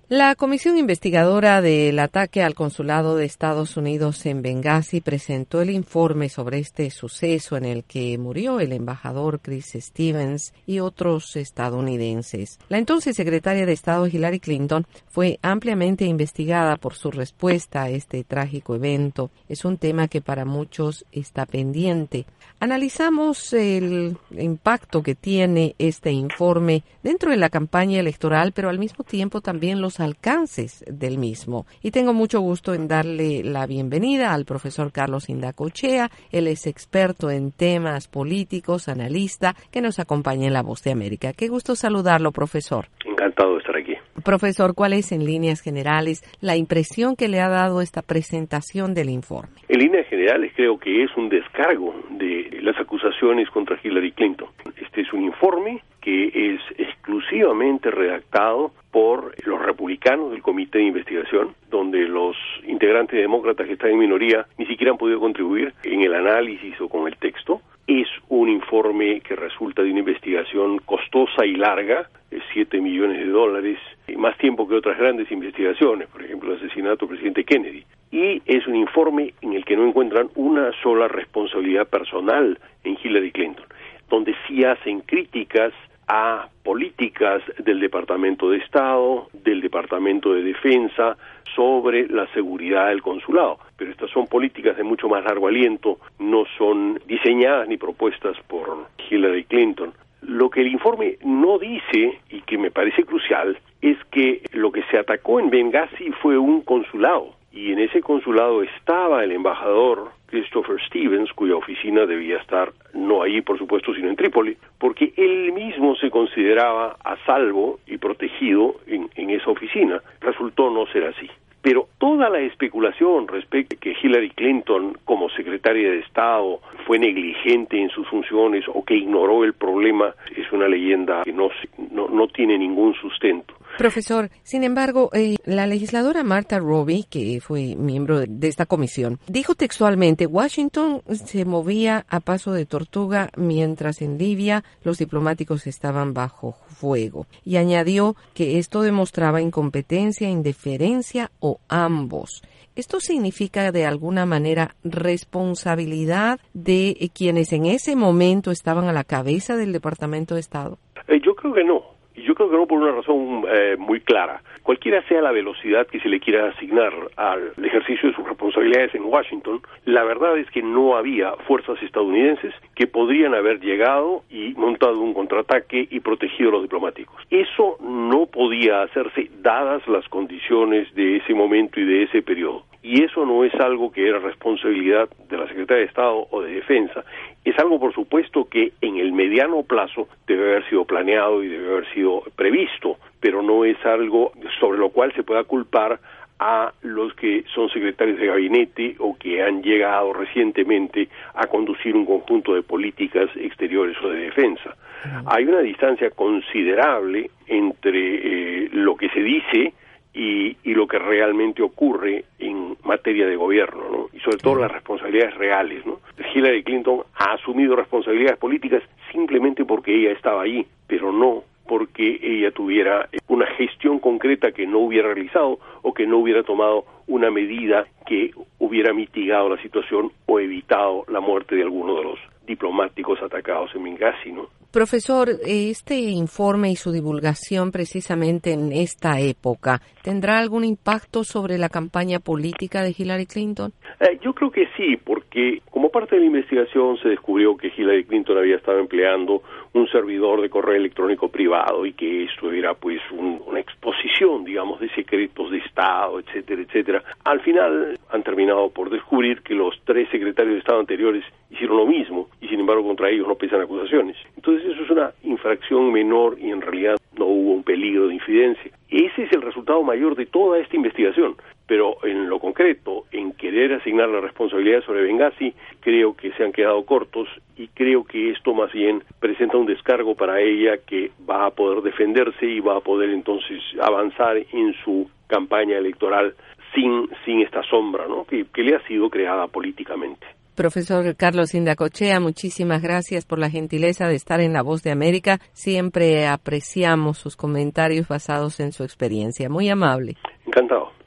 La Comisión Investigadora del Ataque al Consulado de Estados Unidos en Benghazi presentó el informe sobre este suceso en el que murió el embajador Chris Stevens y otros estadounidenses. La entonces secretaria de Estado Hillary Clinton fue ampliamente investigada por su respuesta a este trágico evento. Es un tema que para muchos está pendiente. Analizamos el impacto que tiene este informe dentro de la campaña electoral, pero al mismo tiempo también los alcances del mismo. Y tengo mucho gusto en darle la bienvenida al profesor Carlos Indacochea. Él es experto en temas políticos, analista, que nos acompaña en La Voz de América. Qué gusto saludarlo, profesor. Encantado de estar aquí. Profesor, ¿cuál es en líneas generales la impresión que le ha dado esta presentación del informe? En líneas generales creo que es un descargo de las acusaciones contra Hillary Clinton. Este es un informe que es exclusivamente redactado por los republicanos del Comité de Investigación, donde los integrantes demócratas que están en minoría ni siquiera han podido contribuir en el análisis o con el texto. Es un informe que resulta de una investigación costosa y larga, $7 millones, más tiempo que otras grandes investigaciones, por ejemplo el asesinato del presidente Kennedy. Y es un informe en el que no encuentran una sola responsabilidad personal en Hillary Clinton, donde sí hacen críticas a políticas del Departamento de Estado, del Departamento de Defensa, sobre la seguridad del consulado. Pero estas son políticas de mucho más largo aliento, no son diseñadas ni propuestas por Hillary Clinton. Lo que el informe no dice, y que me parece crucial, es que lo que se atacó en Benghazi fue un consulado, y en ese consulado estaba el embajador Christopher Stevens, cuya oficina debía estar no allí, por supuesto, sino en Trípoli, porque él mismo se consideraba a salvo y protegido en esa oficina. Resultó no ser así. Pero toda la especulación respecto a que Hillary Clinton, como secretaria de Estado, fue negligente en sus funciones o que ignoró el problema, es una leyenda que no tiene ningún sustento. Profesor, sin embargo, la legisladora Martha Roby, que fue miembro de esta comisión, dijo textualmente: Washington se movía a paso de tortuga mientras en Libia los diplomáticos estaban bajo fuego. Y añadió que esto demostraba incompetencia, indiferencia o ambos. ¿Esto significa de alguna manera responsabilidad de quienes en ese momento estaban a la cabeza del Departamento de Estado? Yo creo que no. Y yo creo que no por una razón muy clara. Cualquiera sea la velocidad que se le quiera asignar al ejercicio de sus responsabilidades en Washington, la verdad es que no había fuerzas estadounidenses que podrían haber llegado y montado un contraataque y protegido a los diplomáticos. Eso no podía hacerse dadas las condiciones de ese momento y de ese periodo. Y eso no es algo que era responsabilidad de la Secretaría de Estado o de Defensa. Es algo, por supuesto, que en el mediano plazo debe haber sido planeado y debe haber sido previsto, pero no es algo sobre lo cual se pueda culpar a los que son secretarios de gabinete o que han llegado recientemente a conducir un conjunto de políticas exteriores o de defensa. Hay una distancia considerable entre lo que se dice y lo que realmente ocurre en materia de gobierno, ¿no? Y sobre todo las responsabilidades reales, ¿no? Hillary Clinton ha asumido responsabilidades políticas simplemente porque ella estaba ahí, pero no porque ella tuviera una gestión concreta que no hubiera realizado o que no hubiera tomado una medida que hubiera mitigado la situación o evitado la muerte de alguno de los diplomáticos atacados en Benghazi, ¿no? Profesor, este informe y su divulgación precisamente en esta época, ¿tendrá algún impacto sobre la campaña política de Hillary Clinton? Yo creo que sí, porque como parte de la investigación se descubrió que Hillary Clinton había estado empleando un servidor de correo electrónico privado y que esto era pues una exposición, digamos, de secretos de Estado, etcétera, etcétera. Al final han terminado por descubrir que los 3 secretarios de Estado anteriores hicieron lo mismo y sin embargo contra ellos no pesan acusaciones. Entonces eso es una infracción menor y en realidad no hubo un peligro de infidencia. Ese es el resultado mayor de toda esta investigación, pero en lo concreto, en querer asignar la responsabilidad sobre Benghazi, creo que se han quedado cortos y creo que esto más bien presenta un descargo para ella que va a poder defenderse y va a poder entonces avanzar en su campaña electoral sin esta sombra, ¿no? que le ha sido creada políticamente. Profesor Carlos Indacochea, muchísimas gracias por la gentileza de estar en La Voz de América. Siempre apreciamos sus comentarios basados en su experiencia. Muy amable. Encantado.